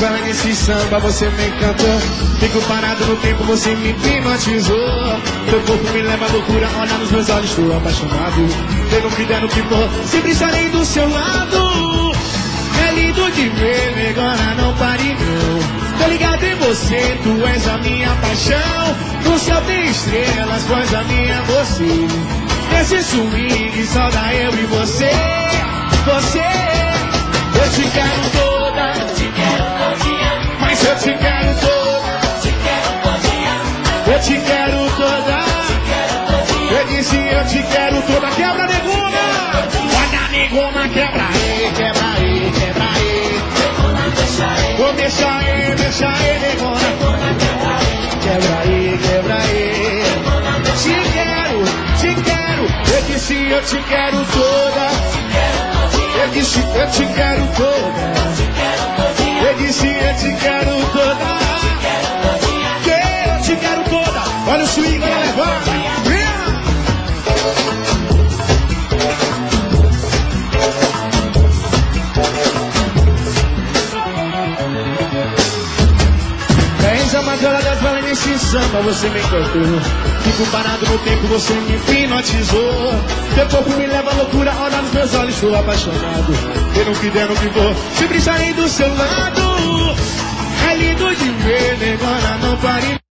vai nesse samba, você me encantou. Fico parado no tempo, você me hipnotizou. Teu corpo me leva à loucura, olha nos meus olhos, estou apaixonado. Eu não me der no que for, sempre estarei do seu lado. É lindo de ver, agora não pare não. Tô ligado em você, tu és a minha paixão. No céu tem estrelas, pois a minha é você. Nesse swing só dá eu e você. Você, eu te quero toda, Te quero todinha, mas eu te quero toda. te quero todinha, Eu te quero toda. te quero todinha. Eu disse eu te quero toda. Quebra, negona. Olha, negona, quebra aí, quebra aí, quebra aí. Negona, deixa aí, Vou deixa aí, negona. negona, quebra aí, Quebra aí, quebra aí. negona, deixa aí. Te quero. Eu disse eu te quero toda. Te quero todinha, Eu disse eu te quero toda. te quero todinha, Eu disse eu te quero toda. quero todinha. Que eu te quero toda. Olha o swing, olha a levanta. Vem. És a madrugada das balas nesse samba, você me encantou. Fico parado no tempo, você me hipnotizou. Teu corpo me leva à loucura, olha nos meus olhos, estou apaixonado. Eu não que der, não que vou, sempre estarei do seu lado. É lindo de ver, negona, não pare.